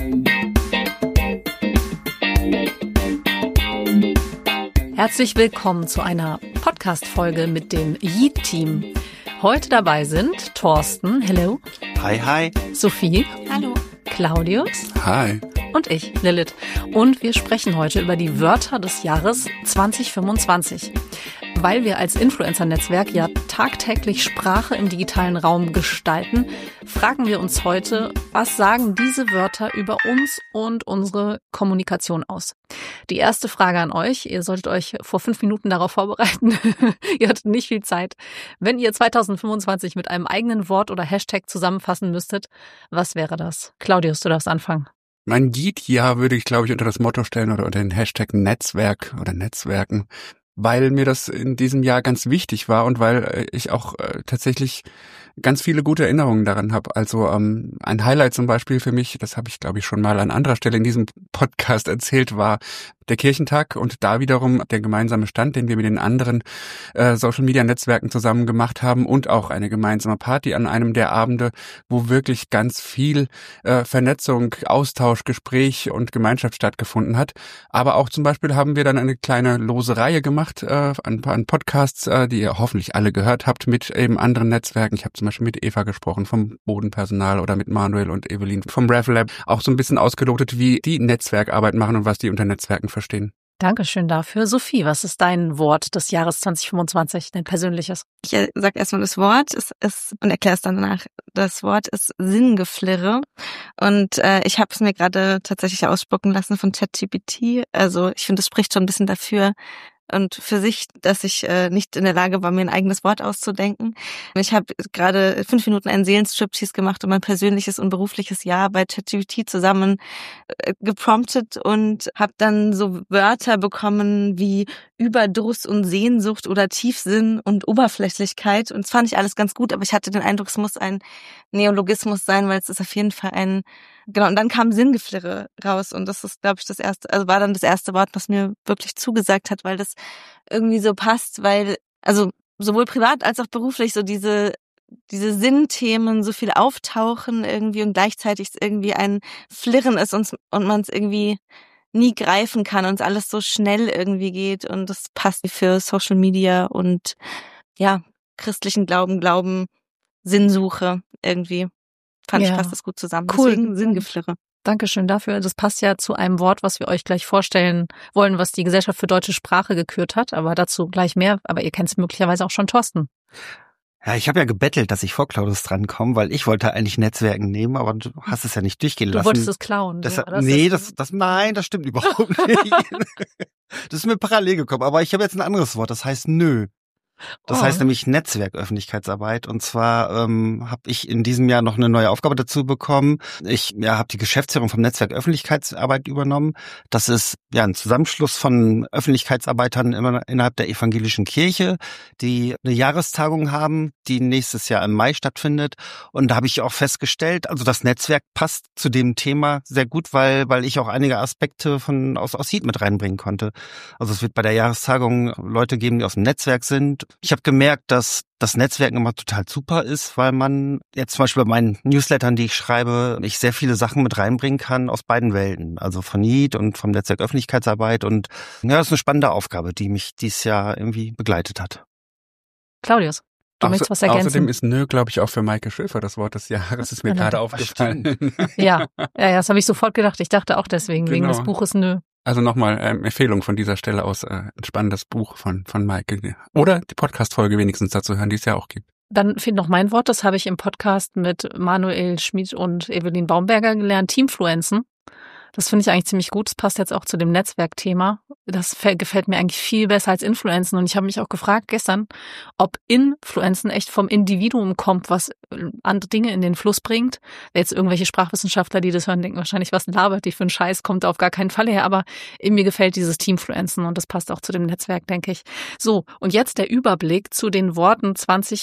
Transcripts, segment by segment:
Herzlich willkommen zu einer Podcast-Folge mit dem Yeet-Team. Heute dabei sind Thorsten, hello. Hi, hi. Sophie. Hallo. Claudius. Hi. Und ich, Lilith. Und wir sprechen heute über die Wörter des Jahres 2025. Weil wir als Influencer-Netzwerk ja tagtäglich Sprache im digitalen Raum gestalten, fragen wir uns heute, was sagen diese Wörter über uns und unsere Kommunikation aus? Die erste Frage an euch, ihr solltet euch vor 5 Minuten darauf vorbereiten, ihr hattet nicht viel Zeit. Wenn ihr 2025 mit einem eigenen Wort oder Hashtag zusammenfassen müsstet, was wäre das? Claudius, du darfst anfangen. Mein Yeet-Jahr würde ich, glaube ich, unter das Motto stellen oder unter den Hashtag Netzwerk oder Netzwerken, weil mir das in diesem Jahr ganz wichtig war und weil ich auch tatsächlich ganz viele gute Erinnerungen daran habe. Also ein Highlight zum Beispiel für mich, das habe ich, glaube ich, schon mal an anderer Stelle in diesem Podcast erzählt, war der Kirchentag und da wiederum der gemeinsame Stand, den wir mit den anderen Social-Media-Netzwerken zusammen gemacht haben und auch eine gemeinsame Party an einem der Abende, wo wirklich ganz viel Vernetzung, Austausch, Gespräch und Gemeinschaft stattgefunden hat. Aber auch zum Beispiel haben wir dann eine kleine lose Reihe gemacht an Podcasts, die ihr hoffentlich alle gehört habt, mit eben anderen Netzwerken. Ich habe zum Beispiel mit Eva gesprochen vom Bodenpersonal oder mit Manuel und Evelyn vom RevLab. Auch so ein bisschen ausgelotet, wie die Netzwerkarbeit machen und was die unter Netzwerken verstehen. Dankeschön dafür. Sophie, was ist dein Wort des Jahres 2025, dein persönliches? Ich sage erstmal das Wort und erkläre es dann danach. Das Wort ist Sinngeflirre und ich habe es mir gerade tatsächlich ausspucken lassen von ChatGPT. Also ich finde, es spricht schon ein bisschen dafür und für sich, dass ich nicht in der Lage war, mir ein eigenes Wort auszudenken. Ich habe gerade 5 Minuten einen Seelenstriptease gemacht und mein persönliches und berufliches Jahr bei ChatGPT zusammen gepromptet und habe dann so Wörter bekommen wie Überdruss und Sehnsucht oder Tiefsinn und Oberflächlichkeit. Und das fand ich alles ganz gut, aber ich hatte den Eindruck, es muss ein Neologismus sein, weil es ist auf jeden Fall genau, und dann kam Sinngeflirre raus und das ist, glaube ich, war dann das erste Wort, was mir wirklich zugesagt hat, weil das irgendwie so passt, weil, also sowohl privat als auch beruflich so diese Sinnthemen so viel auftauchen irgendwie und gleichzeitig irgendwie ein Flirren ist und man es irgendwie nie greifen kann und es alles so schnell irgendwie geht und das passt für Social Media und ja, christlichen Glauben, Sinnsuche irgendwie. Fand ich, passt das gut zusammen. Cool. Deswegen Sinngeflirre. Dankeschön dafür. Das passt ja zu einem Wort, was wir euch gleich vorstellen wollen, was die Gesellschaft für deutsche Sprache gekürt hat. Aber dazu gleich mehr. Aber ihr kennt es möglicherweise auch schon, Thorsten. Ja, ich habe ja gebettelt, dass ich vor Claudius drankomme, weil ich wollte eigentlich Netzwerken nehmen, aber du hast es ja nicht durchgehen lassen. Du wolltest es klauen. Nein, das stimmt überhaupt nicht. Das ist mir parallel gekommen. Aber ich habe jetzt ein anderes Wort, das heißt nö. Das heißt nämlich Netzwerköffentlichkeitsarbeit und zwar habe ich in diesem Jahr noch eine neue Aufgabe dazu bekommen. Ich habe die Geschäftsführung vom Netzwerk Öffentlichkeitsarbeit übernommen. Das ist ja ein Zusammenschluss von Öffentlichkeitsarbeitern innerhalb der evangelischen Kirche, die eine Jahrestagung haben, die nächstes Jahr im Mai stattfindet. Und da habe ich auch festgestellt, also das Netzwerk passt zu dem Thema sehr gut, weil ich auch einige Aspekte aus Yeet mit reinbringen konnte. Also es wird bei der Jahrestagung Leute geben, die aus dem Netzwerk sind. Ich habe gemerkt, dass das Netzwerken immer total super ist, weil man jetzt zum Beispiel bei meinen Newslettern, die ich schreibe, ich sehr viele Sachen mit reinbringen kann aus beiden Welten. Also von Yeet und vom Netzwerk Öffentlichkeitsarbeit. Und ja, das ist eine spannende Aufgabe, die mich dieses Jahr irgendwie begleitet hat. Claudius, du möchtest was ergänzen? Außerdem ist nö, glaube ich, auch für Maike Schöfer das Wort des Jahres. Ist mir gerade aufgefallen. Ja, das habe ich sofort gedacht. Ich dachte auch deswegen, wegen des Buches nö. Also nochmal Empfehlung von dieser Stelle aus, ein spannendes Buch von Maike. Oder die Podcast-Folge wenigstens dazu hören, die es ja auch gibt. Dann fehlt noch mein Wort, das habe ich im Podcast mit Manuel Schmid und Evelyn Baumberger gelernt, Teamfluenzen. Das finde ich eigentlich ziemlich gut. Das passt jetzt auch zu dem Netzwerkthema. Das gefällt mir eigentlich viel besser als Influenzen. Und ich habe mich auch gefragt gestern, ob Influenzen echt vom Individuum kommt, was andere Dinge in den Fluss bringt. Jetzt irgendwelche Sprachwissenschaftler, die das hören, denken wahrscheinlich, was labert die für einen Scheiß, kommt auf gar keinen Fall her. Aber mir gefällt dieses Teamfluenzen und das passt auch zu dem Netzwerk, denke ich. So, und jetzt der Überblick zu den Worten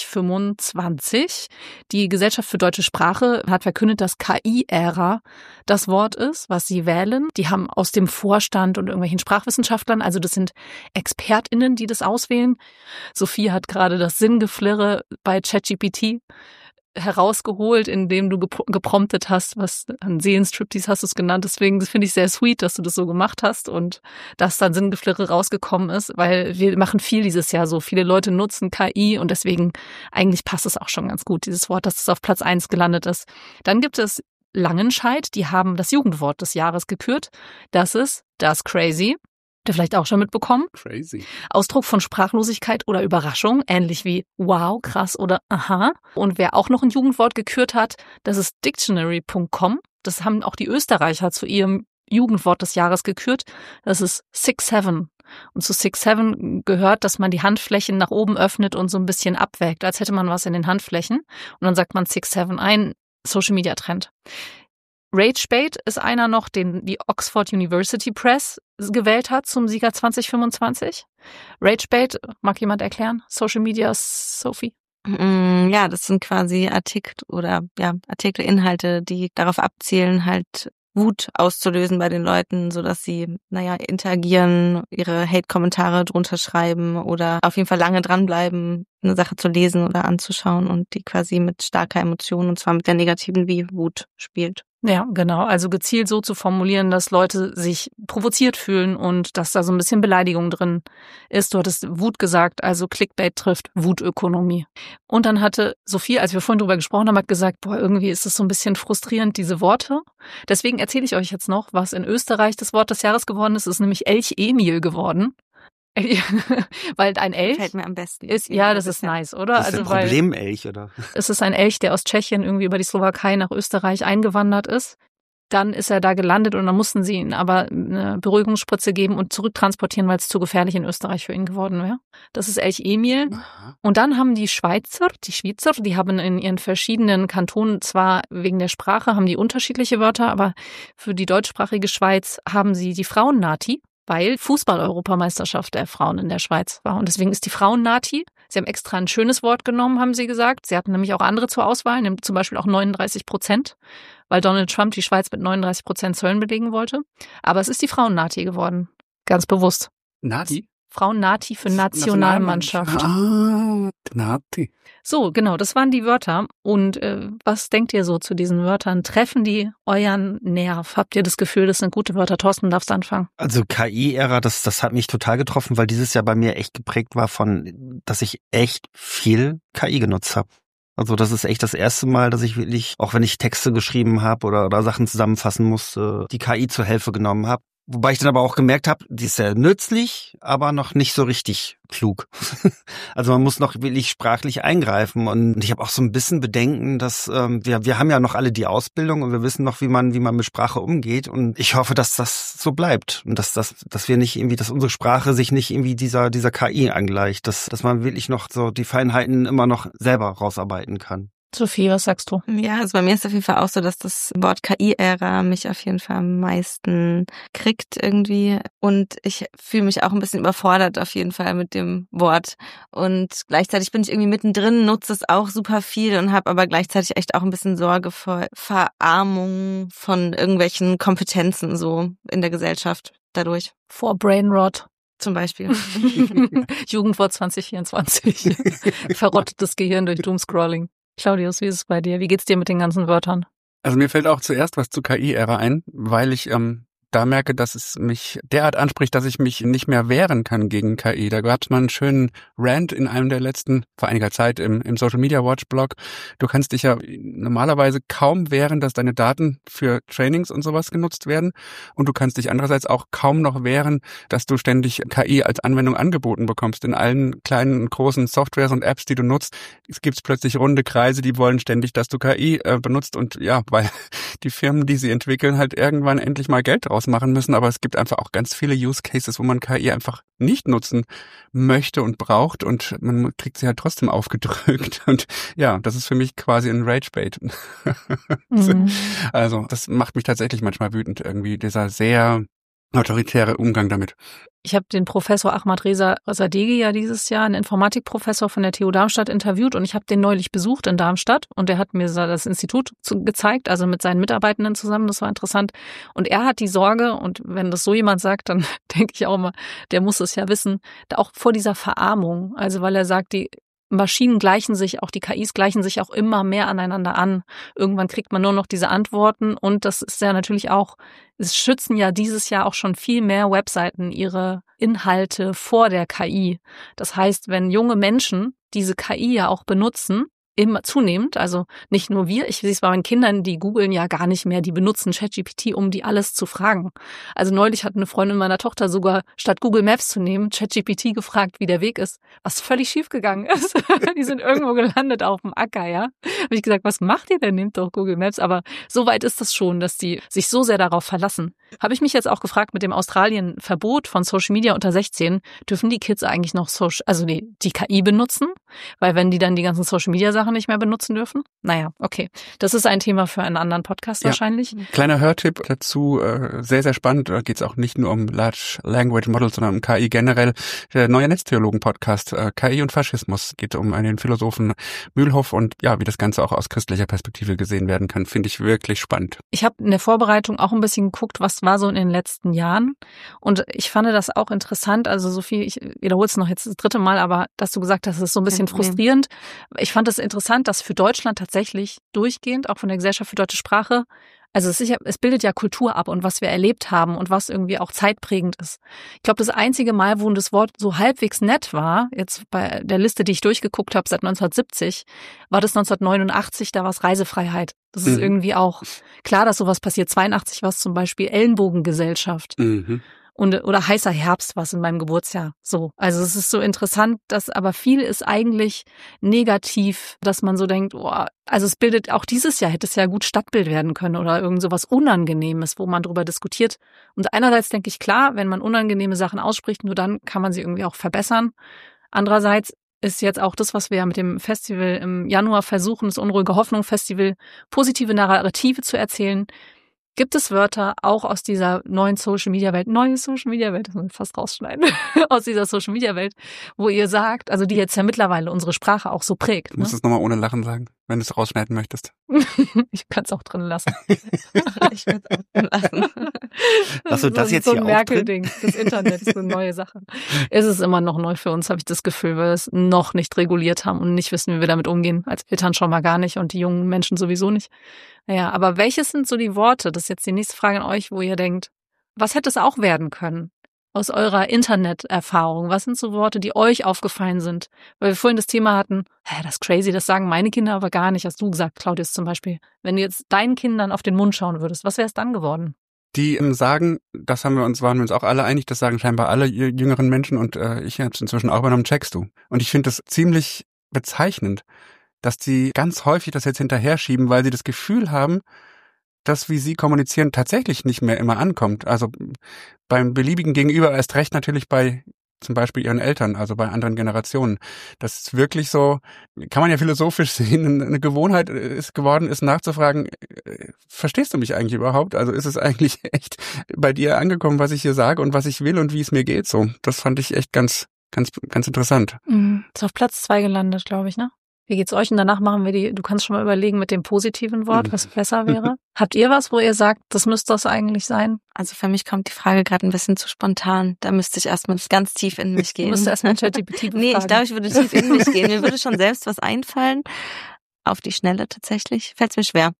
2025. Die Gesellschaft für deutsche Sprache hat verkündet, dass KI-Ära das Wort ist, was sie wählen. Die haben aus dem Vorstand und irgendwelchen Sprachwissenschaftlern, also das sind ExpertInnen, die das auswählen. Sophie hat gerade das Sinngeflirre bei ChatGPT herausgeholt, indem du gepromptet hast, was an Seelenstriptease hast du es genannt. Deswegen finde ich sehr sweet, dass du das so gemacht hast und dass dann Sinngeflirre rausgekommen ist, weil wir machen viel dieses Jahr so. Viele Leute nutzen KI und deswegen eigentlich passt es auch schon ganz gut, dieses Wort, dass es auf Platz 1 gelandet ist. Dann gibt es Langenscheidt, die haben das Jugendwort des Jahres gekürt. Das ist das Crazy. Habt ihr vielleicht auch schon mitbekommen? Crazy. Ausdruck von Sprachlosigkeit oder Überraschung, ähnlich wie wow, krass oder aha. Und wer auch noch ein Jugendwort gekürt hat, das ist Dictionary.com. Das haben auch die Österreicher zu ihrem Jugendwort des Jahres gekürt. Das ist 6-7. Und zu 6-7 gehört, dass man die Handflächen nach oben öffnet und so ein bisschen abwägt, als hätte man was in den Handflächen. Und dann sagt man 6-7, ein Social-Media-Trend. Ragebait ist einer noch, den die Oxford University Press gewählt hat zum Sieger 2025. Ragebait, mag jemand erklären? Social Media, Sophie? Ja, das sind quasi Artikel, Inhalte, die darauf abzielen, halt Wut auszulösen bei den Leuten, sodass sie, interagieren, ihre Hate-Kommentare drunter schreiben oder auf jeden Fall lange dranbleiben, eine Sache zu lesen oder anzuschauen und die quasi mit starker Emotion, und zwar mit der negativen wie Wut spielt. Ja, genau. Also gezielt so zu formulieren, dass Leute sich provoziert fühlen und dass da so ein bisschen Beleidigung drin ist. Du hattest Wut gesagt, also Clickbait trifft Wutökonomie. Und dann hatte Sophie, als wir vorhin drüber gesprochen haben, hat gesagt, irgendwie ist es so ein bisschen frustrierend, diese Worte. Deswegen erzähle ich euch jetzt noch, was in Österreich das Wort des Jahres geworden ist. Es ist nämlich Elch-Emil geworden. Weil ein Elch fällt mir am besten. Ist, ja, das ist nice, oder? Das ist ein Problemelch, oder? Es ist ein Elch, der aus Tschechien irgendwie über die Slowakei nach Österreich eingewandert ist. Dann ist er da gelandet und dann mussten sie ihm aber eine Beruhigungsspritze geben und zurücktransportieren, weil es zu gefährlich in Österreich für ihn geworden wäre. Das ist Elch-Emil. Und dann haben die Schweizer, die haben in ihren verschiedenen Kantonen zwar wegen der Sprache haben die unterschiedliche Wörter, aber für die deutschsprachige Schweiz haben sie die Frauen-Nati, weil Fußball-Europameisterschaft der Frauen in der Schweiz war. Und deswegen ist die Frauen-Nati. Sie haben extra ein schönes Wort genommen, haben sie gesagt. Sie hatten nämlich auch andere zur Auswahl, nämlich zum Beispiel auch 39%, weil Donald Trump die Schweiz mit 39% Zöllen belegen wollte. Aber es ist die Frauen-Nati geworden. Ganz bewusst. Nati? Frauen-Nati für Nationalmannschaft. Ah, Nati. So, genau, das waren die Wörter. Und was denkt ihr so zu diesen Wörtern? Treffen die euren Nerv? Habt ihr das Gefühl, das sind gute Wörter? Thorsten, darfst anfangen. Also KI-Ära, das hat mich total getroffen, weil dieses Jahr bei mir echt geprägt war dass ich echt viel KI genutzt habe. Also das ist echt das erste Mal, dass ich wirklich, auch wenn ich Texte geschrieben habe oder Sachen zusammenfassen musste, die KI zur Hilfe genommen habe. Wobei ich dann aber auch gemerkt habe, die ist sehr nützlich, aber noch nicht so richtig klug. Also man muss noch wirklich sprachlich eingreifen. Und ich habe auch so ein bisschen Bedenken, dass wir haben ja noch alle die Ausbildung und wir wissen noch, wie man mit Sprache umgeht. Und ich hoffe, dass das so bleibt und dass wir nicht irgendwie, dass unsere Sprache sich nicht irgendwie dieser KI angleicht, dass man wirklich noch so die Feinheiten immer noch selber rausarbeiten kann. Sophie, was sagst du? Ja, also bei mir ist auf jeden Fall auch so, dass das Wort KI-Ära mich auf jeden Fall am meisten kriegt irgendwie. Und ich fühle mich auch ein bisschen überfordert auf jeden Fall mit dem Wort. Und gleichzeitig bin ich irgendwie mittendrin, nutze es auch super viel und habe aber gleichzeitig echt auch ein bisschen Sorge vor Verarmung von irgendwelchen Kompetenzen so in der Gesellschaft dadurch. Vor Brainrot. Zum Beispiel. Jugendwort 2024. Verrottetes Gehirn durch Doomscrolling. Claudius, wie ist es bei dir? Wie geht's dir mit den ganzen Wörtern? Also mir fällt auch zuerst was zu KI-Ära ein, weil ich da merke, dass es mich derart anspricht, dass ich mich nicht mehr wehren kann gegen KI. Da gab es mal einen schönen Rant in einem der letzten, vor einiger Zeit im Social Media Watch Blog. Du kannst dich ja normalerweise kaum wehren, dass deine Daten für Trainings und sowas genutzt werden. Und du kannst dich andererseits auch kaum noch wehren, dass du ständig KI als Anwendung angeboten bekommst. In allen kleinen und großen Softwares und Apps, die du nutzt, gibt es plötzlich runde Kreise, die wollen ständig, dass du KI benutzt. Und ja, weil die Firmen, die sie entwickeln, halt irgendwann endlich mal Geld draus machen müssen, aber es gibt einfach auch ganz viele Use Cases, wo man KI einfach nicht nutzen möchte und braucht und man kriegt sie halt trotzdem aufgedrückt und ja, das ist für mich quasi ein Ragebait. Also das macht mich tatsächlich manchmal wütend irgendwie, dieser sehr autoritäre Umgang damit. Ich habe den Professor Ahmad Reza Sadeghi ja dieses Jahr, einen Informatikprofessor von der TU Darmstadt, interviewt und ich habe den neulich besucht in Darmstadt und der hat mir das Institut gezeigt, also mit seinen Mitarbeitenden zusammen, das war interessant. Und er hat die Sorge, und wenn das so jemand sagt, dann denke ich auch immer, der muss es ja wissen, auch vor dieser Verarmung, also weil er sagt, die Maschinen gleichen sich, auch die KIs gleichen sich auch immer mehr aneinander an. Irgendwann kriegt man nur noch diese Antworten und das ist ja natürlich auch, es schützen ja dieses Jahr auch schon viel mehr Webseiten ihre Inhalte vor der KI. Das heißt, wenn junge Menschen diese KI ja auch benutzen, immer zunehmend, also nicht nur wir, ich sehe es bei meinen Kindern, die googeln ja gar nicht mehr, die benutzen ChatGPT, um die alles zu fragen. Also neulich hat eine Freundin meiner Tochter sogar, statt Google Maps zu nehmen, ChatGPT gefragt, wie der Weg ist, was völlig schief gegangen ist. Die sind irgendwo gelandet auf dem Acker, ja. Habe ich gesagt, was macht ihr denn? Nehmt doch Google Maps. Aber so weit ist das schon, dass die sich so sehr darauf verlassen. Habe ich mich jetzt auch gefragt, mit dem Australien-Verbot von Social Media unter 16, dürfen die Kids eigentlich noch die KI benutzen? Weil wenn die dann die ganzen Social Media Sachen nicht mehr benutzen dürfen? Naja, okay. Das ist ein Thema für einen anderen Podcast wahrscheinlich. Kleiner Hörtipp dazu, sehr, sehr spannend. Da geht es auch nicht nur um Large Language Models, sondern um KI generell. Der neue Netztheologen-Podcast, KI und Faschismus, geht um einen Philosophen Mühlhoff und ja, wie das Ganze auch aus christlicher Perspektive gesehen werden kann, finde ich wirklich spannend. Ich habe in der Vorbereitung auch ein bisschen geguckt, was war so in den letzten Jahren und ich fand das auch interessant, also Sophie, ich wiederhole es noch jetzt das 3. Mal, aber dass du gesagt hast, es ist so ein bisschen frustrierend. Ich fand es interessant, dass für Deutschland tatsächlich durchgehend, auch von der Gesellschaft für deutsche Sprache, also es bildet ja Kultur ab und was wir erlebt haben und was irgendwie auch zeitprägend ist. Ich glaube, das einzige Mal, wo das Wort so halbwegs nett war, jetzt bei der Liste, die ich durchgeguckt habe seit 1970, war das 1989, da war es Reisefreiheit. Das ist irgendwie auch klar, dass sowas passiert. 82 war es zum Beispiel Ellenbogengesellschaft. Oder heißer Herbst war es in meinem Geburtsjahr. So. Also es ist so interessant, dass aber viel ist eigentlich negativ, dass man so denkt, oh, also es bildet auch dieses Jahr hätte es ja gut Stadtbild werden können oder irgend sowas Unangenehmes, wo man drüber diskutiert. Und einerseits denke ich, klar, wenn man unangenehme Sachen ausspricht, nur dann kann man sie irgendwie auch verbessern. Andererseits ist jetzt auch das, was wir ja mit dem Festival im Januar versuchen, das Unruhige Hoffnung Festival, positive Narrative zu erzählen. Gibt es Wörter auch aus dieser neue Social Media Welt, das muss ich fast rausschneiden, aus dieser Social Media Welt, wo ihr sagt, also die jetzt ja mittlerweile unsere Sprache auch so prägt. Du musst es nochmal ohne Lachen sagen, wenn du es rausschneiden möchtest. Ich kann es auch drin lassen. Ich würde es auch drin lassen. Hast du das jetzt so hier ein auch drin? Merkel-Ding. Das Internet ist eine neue Sache. Es ist immer noch neu für uns, habe ich das Gefühl, weil wir es noch nicht reguliert haben und nicht wissen, wie wir damit umgehen. Als Eltern schon mal gar nicht und die jungen Menschen sowieso nicht. Naja, aber welches sind so die Worte? Das ist jetzt die nächste Frage an euch, wo ihr denkt, was hätte es auch werden können? Aus eurer Interneterfahrung, was sind so Worte, die euch aufgefallen sind? Weil wir vorhin das Thema hatten, das ist crazy, das sagen meine Kinder aber gar nicht, hast du gesagt, Claudius zum Beispiel. Wenn du jetzt deinen Kindern auf den Mund schauen würdest, was wäre es dann geworden? Die sagen, waren wir uns auch alle einig, das sagen scheinbar alle jüngeren Menschen und ich habe es inzwischen auch übernommen, checkst du. Und ich finde das ziemlich bezeichnend, dass die ganz häufig das jetzt hinterher schieben, weil sie das Gefühl haben, dass, wie sie kommunizieren, tatsächlich nicht mehr immer ankommt. Also beim beliebigen Gegenüber, erst recht natürlich bei zum Beispiel ihren Eltern, also bei anderen Generationen. Das ist wirklich so, kann man ja philosophisch sehen, eine Gewohnheit ist nachzufragen, verstehst du mich eigentlich überhaupt? Also ist es eigentlich echt bei dir angekommen, was ich hier sage und was ich will und wie es mir geht? So, das fand ich echt ganz interessant. Ist auf Platz 2 gelandet, glaube ich, ne? Wie geht's euch? Und danach machen wir du kannst schon mal überlegen mit dem positiven Wort, was besser wäre. Habt ihr was, wo ihr sagt, das müsste das eigentlich sein? Also für mich kommt die Frage gerade ein bisschen zu spontan. Da müsste ich erstmal ganz tief in mich gehen. Du müsstest erstmal ChatGPT befragen. Nee, ich glaube, ich würde tief in mich gehen. Mir würde schon selbst was einfallen. Auf die Schnelle tatsächlich. Fällt's mir schwer.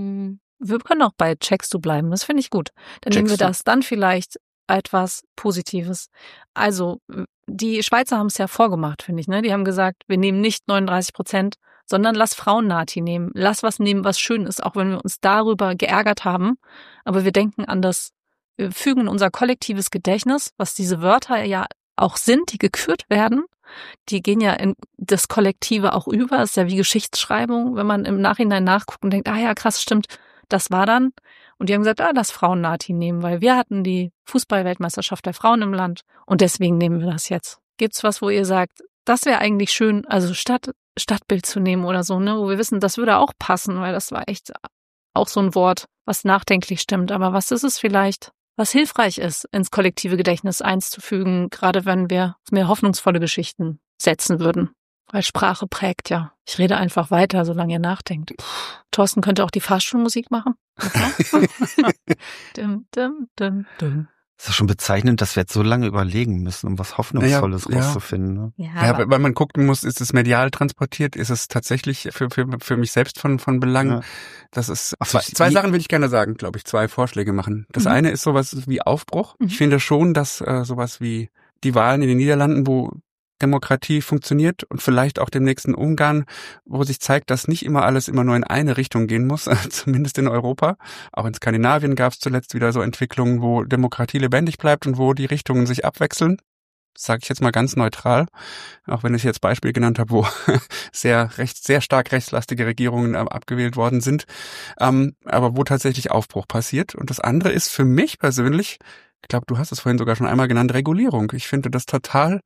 Wir können auch bei Checkst du bleiben. Das finde ich gut. Dann nehmen wir das. Dann vielleicht etwas Positives. Also, die Schweizer haben es ja vorgemacht, finde ich, ne? Die haben gesagt, wir nehmen nicht 39%, sondern lass Frauen-Nati nehmen. Lass was nehmen, was schön ist, auch wenn wir uns darüber geärgert haben. Aber wir denken an das, wir fügen in unser kollektives Gedächtnis, was diese Wörter ja auch sind, die gekürt werden. Die gehen ja in das Kollektive auch über. Das ist ja wie Geschichtsschreibung, wenn man im Nachhinein nachguckt und denkt, ja, krass, stimmt, das war dann. Und die haben gesagt, lass Frauen-Nati nehmen, weil wir hatten die Fußball-Weltmeisterschaft der Frauen im Land und deswegen nehmen wir das jetzt. Gibt's was, wo ihr sagt, das wäre eigentlich schön, also statt Stadtbild zu nehmen oder so, ne, wo wir wissen, das würde auch passen, weil das war echt auch so ein Wort, was nachdenklich stimmt. Aber was ist es vielleicht, was hilfreich ist, ins kollektive Gedächtnis einzufügen, gerade wenn wir mehr hoffnungsvolle Geschichten setzen würden? Weil Sprache prägt ja. Ich rede einfach weiter, solange ihr nachdenkt. Thorsten könnte auch die Fahrstuhlmusik machen. Dum, dum, dum, dum. Das ist schon bezeichnend, dass wir jetzt so lange überlegen müssen, um was Hoffnungsvolles rauszufinden. Ne? Ja, weil man gucken muss, ist es medial transportiert, ist es tatsächlich für mich selbst von Belang. Ja. Das ist zwei Sachen will ich gerne sagen, glaube ich, 2 Vorschläge machen. Das eine ist sowas wie Aufbruch. Ich finde schon, dass sowas wie die Wahlen in den Niederlanden, wo Demokratie funktioniert und vielleicht auch demnächst in Ungarn, wo sich zeigt, dass nicht immer alles immer nur in eine Richtung gehen muss, zumindest in Europa. Auch in Skandinavien gab es zuletzt wieder so Entwicklungen, wo Demokratie lebendig bleibt und wo die Richtungen sich abwechseln. Das sage ich jetzt mal ganz neutral, auch wenn ich jetzt Beispiel genannt habe, wo sehr stark rechtslastige Regierungen abgewählt worden sind, aber wo tatsächlich Aufbruch passiert. Und das andere ist für mich persönlich, ich glaube, du hast es vorhin sogar schon einmal genannt, Regulierung. Ich finde das total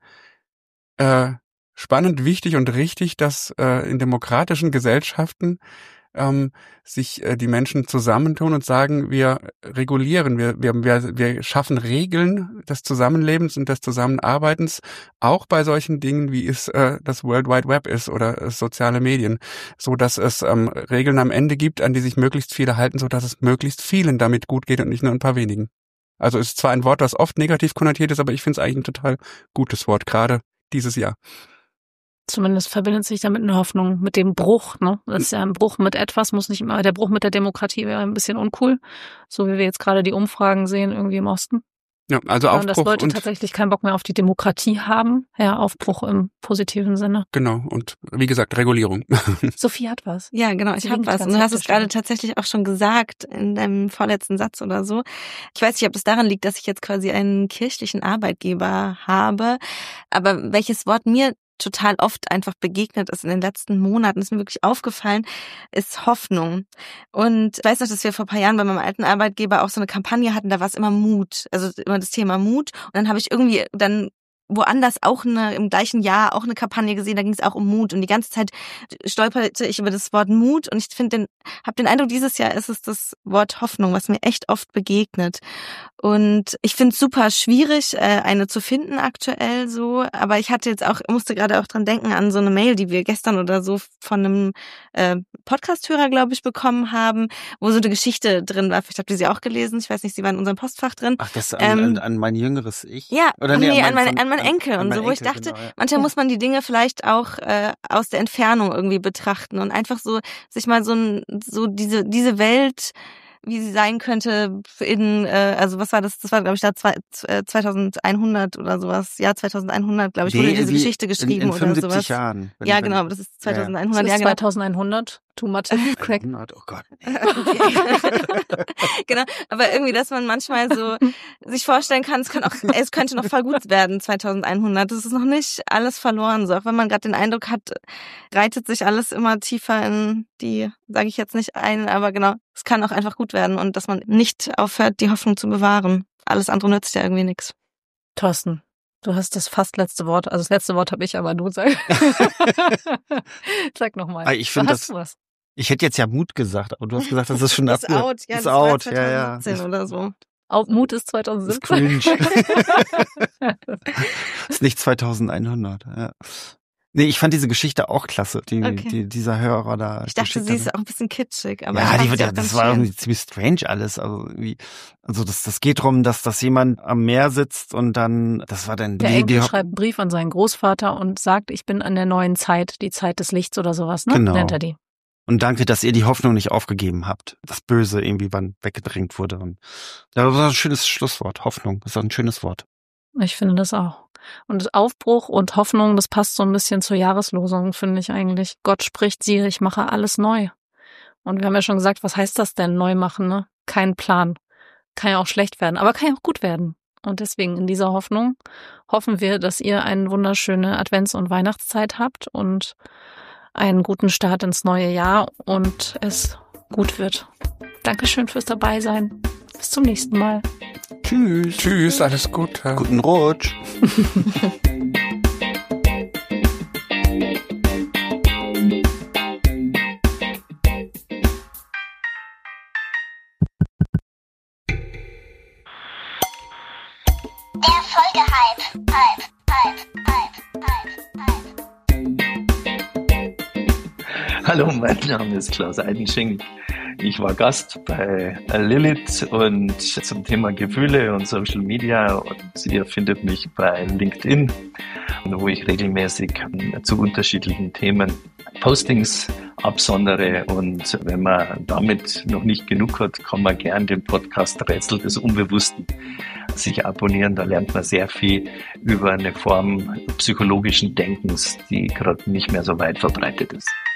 spannend, wichtig und richtig, dass in demokratischen Gesellschaften sich die Menschen zusammentun und sagen, wir regulieren, wir schaffen Regeln des Zusammenlebens und des Zusammenarbeitens, auch bei solchen Dingen, wie es das World Wide Web ist oder soziale Medien, so dass es Regeln am Ende gibt, an die sich möglichst viele halten, so dass es möglichst vielen damit gut geht und nicht nur ein paar wenigen. Also ist zwar ein Wort, das oft negativ konnotiert ist, aber ich finde es eigentlich ein total gutes Wort, gerade dieses Jahr. Zumindest verbindet sich damit eine Hoffnung mit dem Bruch, ne? Das ist ja ein Bruch mit etwas, muss nicht immer, der Bruch mit der Demokratie wäre ein bisschen uncool, so wie wir jetzt gerade die Umfragen sehen irgendwie im Osten. Ja, also Aufbruch. Dass Leute tatsächlich keinen Bock mehr auf die Demokratie haben. Ja, Aufbruch im positiven Sinne. Genau, und wie gesagt, Regulierung. Sophie hat was. Ja, genau, ich habe was. Und du hast es gerade tatsächlich auch schon gesagt in deinem vorletzten Satz oder so. Ich weiß nicht, ob es daran liegt, dass ich jetzt quasi einen kirchlichen Arbeitgeber habe, aber welches Wort mir total oft einfach begegnet ist in den letzten Monaten, ist mir wirklich aufgefallen, ist Hoffnung. Und ich weiß noch, dass wir vor ein paar Jahren bei meinem alten Arbeitgeber auch so eine Kampagne hatten, da war es immer Mut, also immer das Thema Mut. Und dann habe ich irgendwie dann woanders auch im gleichen Jahr auch eine Kampagne gesehen, da ging es auch um Mut. Und die ganze Zeit stolperte ich über das Wort Mut und ich habe den Eindruck, dieses Jahr ist es das Wort Hoffnung, was mir echt oft begegnet. Und ich finde es super schwierig, eine zu finden aktuell so. Aber ich musste gerade auch dran denken an so eine Mail, die wir gestern oder so von einem Podcast-Hörer, glaube ich, bekommen haben, wo so eine Geschichte drin war. Ich habe die sie auch gelesen. Ich weiß nicht, sie war in unserem Postfach drin. Ach, das an mein jüngeres Ich? Ja, oder an meinen Enkel und so, wo ich dachte, genau, ja. Manchmal muss man die Dinge vielleicht auch aus der Entfernung irgendwie betrachten und einfach so sich mal so diese Welt, wie sie sein könnte also was war das? Das war, glaube ich, da 2100 oder sowas. Ja, 2100, glaube ich, wurde diese Geschichte geschrieben in oder 75 sowas. Jahren. Ja, genau, das ist 2100. Das ist ja, genau. 2100. Too much crack. Oh Gott. Genau, aber irgendwie, dass man manchmal so sich vorstellen kann, es könnte noch voll gut werden, 2100. Das ist noch nicht alles verloren, so. Auch wenn man gerade den Eindruck hat, reitet sich alles immer tiefer in die, sage ich jetzt nicht ein, aber genau, es kann auch einfach gut werden und dass man nicht aufhört, die Hoffnung zu bewahren. Alles andere nützt ja irgendwie nichts. Thorsten, du hast das fast letzte Wort. Also das letzte Wort habe ich, aber du sag nochmal. Ich finde das. Ich hätte jetzt ja Mut gesagt, aber du hast gesagt, das ist schon ist out. Ja, ist out. 2017 ja. oder so. Mut ist 2017. Ist cringe. Ist nicht 2100. Ja. Nee, ich fand diese Geschichte auch klasse, die dieser Hörer da. Ich dachte, sie ist auch ein bisschen kitschig, aber ja, das war irgendwie ziemlich strange alles. Also das geht darum, dass jemand am Meer sitzt und dann, das war dann der Enkel schreibt einen Brief an seinen Großvater und sagt, ich bin an der neuen Zeit, die Zeit des Lichts oder sowas, ne? Genau. Nennt er die. Und danke, dass ihr die Hoffnung nicht aufgegeben habt. Das Böse irgendwie weggedrängt wurde. Und das war ein schönes Schlusswort. Hoffnung ist ein schönes Wort. Ich finde das auch. Und Aufbruch und Hoffnung, das passt so ein bisschen zur Jahreslosung, finde ich eigentlich. Gott spricht, siehe, ich mache alles neu. Und wir haben ja schon gesagt, was heißt das denn, neu machen, ne? Kein Plan. Kann ja auch schlecht werden, aber kann ja auch gut werden. Und deswegen in dieser Hoffnung hoffen wir, dass ihr eine wunderschöne Advents- und Weihnachtszeit habt und einen guten Start ins neue Jahr und es gut wird. Dankeschön fürs Dabeisein. Bis zum nächsten Mal. Tschüss. Tschüss, alles Gute. Guten Rutsch. Der Folgehype. Hallo, mein Name ist Klaus Eidenschenk. Ich war Gast bei Lilith und zum Thema Gefühle und Social Media, und ihr findet mich bei LinkedIn, wo ich regelmäßig zu unterschiedlichen Themen Postings absondere. Und wenn man damit noch nicht genug hat, kann man gern den Podcast Rätsel des Unbewussten sich abonnieren. Da lernt man sehr viel über eine Form psychologischen Denkens, die gerade nicht mehr so weit verbreitet ist.